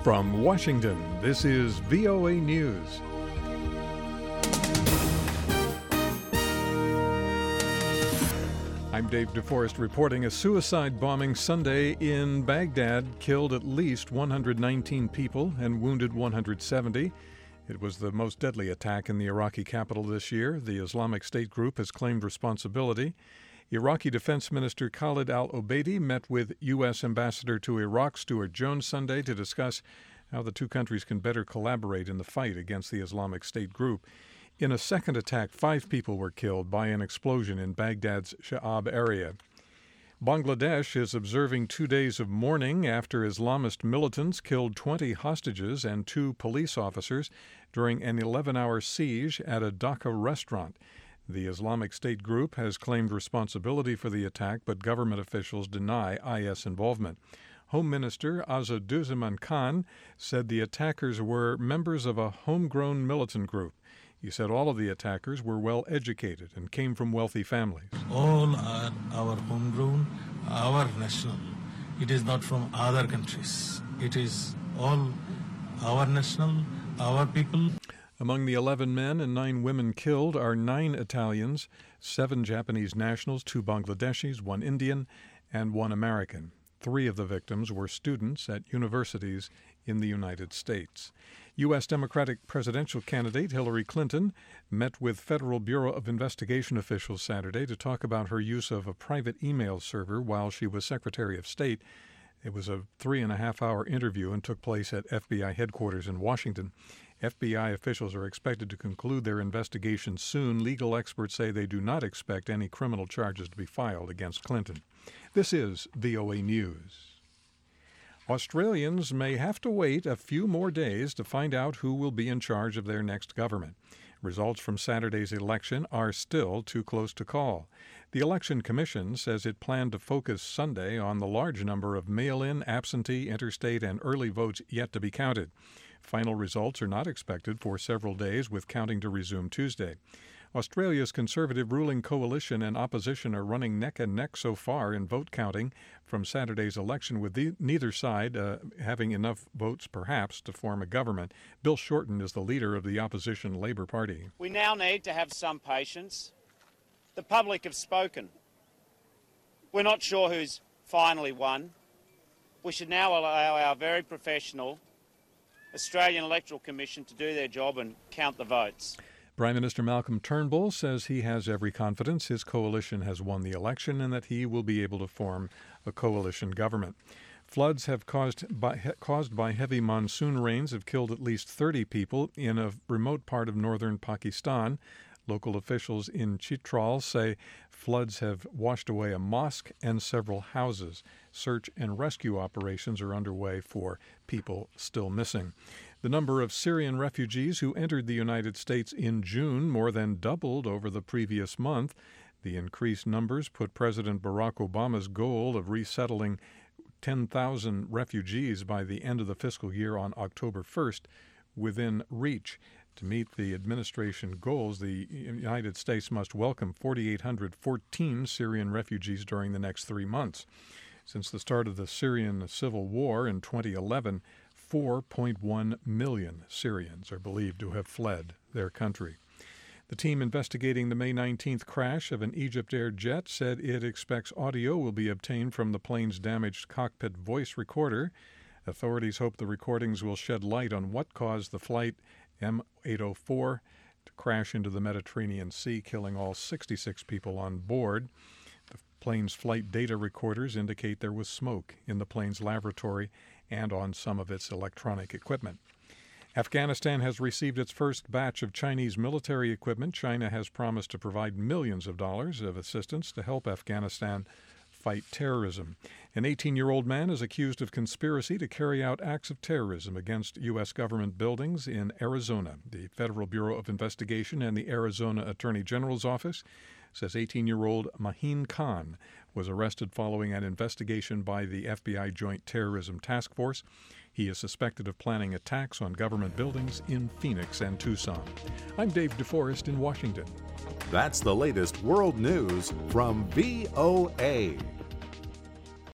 From Washington, this is VOA News. I'm Dave DeForest reporting a suicide bombing Sunday in Baghdad killed at least 119 people and wounded 170. It was the most deadly attack in the Iraqi capital this year. The Islamic State group has claimed responsibility. Iraqi Defense Minister Khalid al-Obeidi met with U.S. Ambassador to Iraq Stuart Jones Sunday to discuss how the two countries can better collaborate in the fight against the Islamic State group. In a second attack, 5 people were killed by an explosion in Baghdad's Sha'ab area. Bangladesh is observing 2 days of mourning after Islamist militants killed 20 hostages and 2 police officers during an 11-hour siege at a Dhaka restaurant. The Islamic State group has claimed responsibility for the attack, but government officials deny IS involvement. Home Minister Asaduzzaman Khan said the attackers were members of a homegrown militant group. He said all of the attackers were well educated and came from wealthy families. All are our homegrown, our national. It is not from other countries. It is all our national, our people. Among the 11 men and 9 women killed are 9 Italians, 7 Japanese nationals, 2 Bangladeshis, 1 Indian, and 1 American. 3 of the victims were students at universities in the United States. U.S. Democratic presidential candidate Hillary Clinton met with Federal Bureau of Investigation officials Saturday to talk about her use of a private email server while she was Secretary of State. It was a 3.5-hour interview and took place at FBI headquarters in Washington. FBI officials are expected to conclude their investigation soon. Legal experts say they do not expect any criminal charges to be filed against Clinton. This is VOA News. Australians may have to wait a few more days to find out who will be in charge of their next government. Results from Saturday's election are still too close to call. The Election Commission says it planned to focus Sunday on the large number of mail-in, absentee, interstate, and early votes yet to be counted. Final results are not expected for several days, with counting to resume Tuesday. Australia's Conservative ruling coalition and opposition are running neck and neck so far in vote counting from Saturday's election, with neither side having enough votes, perhaps, to form a government. Bill Shorten is the leader of the opposition Labor Party. We now need to have some patience. The public have spoken. We're not sure who's finally won. We should now allow our very professional Australian Electoral Commission to do their job and count the votes. Prime Minister Malcolm Turnbull says he has every confidence his coalition has won the election and that he will be able to form a coalition government. Floods caused by heavy monsoon rains have killed at least 30 people in a remote part of northern Pakistan. Local officials in Chitral say floods have washed away a mosque and several houses. Search and rescue operations are underway for people still missing. The number of Syrian refugees who entered the United States in June more than doubled over the previous month. The increased numbers put President Barack Obama's goal of resettling 10,000 refugees by the end of the fiscal year on October 1st within reach. To meet the administration goals, the United States must welcome 4,814 Syrian refugees during the next 3 months. Since the start of the Syrian civil war in 2011, 4.1 million Syrians are believed to have fled their country. The team investigating the May 19th crash of an EgyptAir jet said it expects audio will be obtained from the plane's damaged cockpit voice recorder. Authorities hope the recordings will shed light on what caused the flight M804 to crash into the Mediterranean Sea, killing all 66 people on board. The plane's flight data recorders indicate there was smoke in the plane's lavatory and on some of its electronic equipment. Afghanistan has received its first batch of Chinese military equipment. China has promised to provide millions of dollars of assistance to help Afghanistan fight terrorism. An 18-year-old man is accused of conspiracy to carry out acts of terrorism against U.S. government buildings in Arizona. The Federal Bureau of Investigation and the Arizona Attorney General's office says 18-year-old Mahin Khan was arrested following an investigation by the FBI Joint Terrorism Task Force. He is suspected of planning attacks on government buildings in Phoenix and Tucson. I'm Dave DeForest in Washington. That's the latest world news from VOA.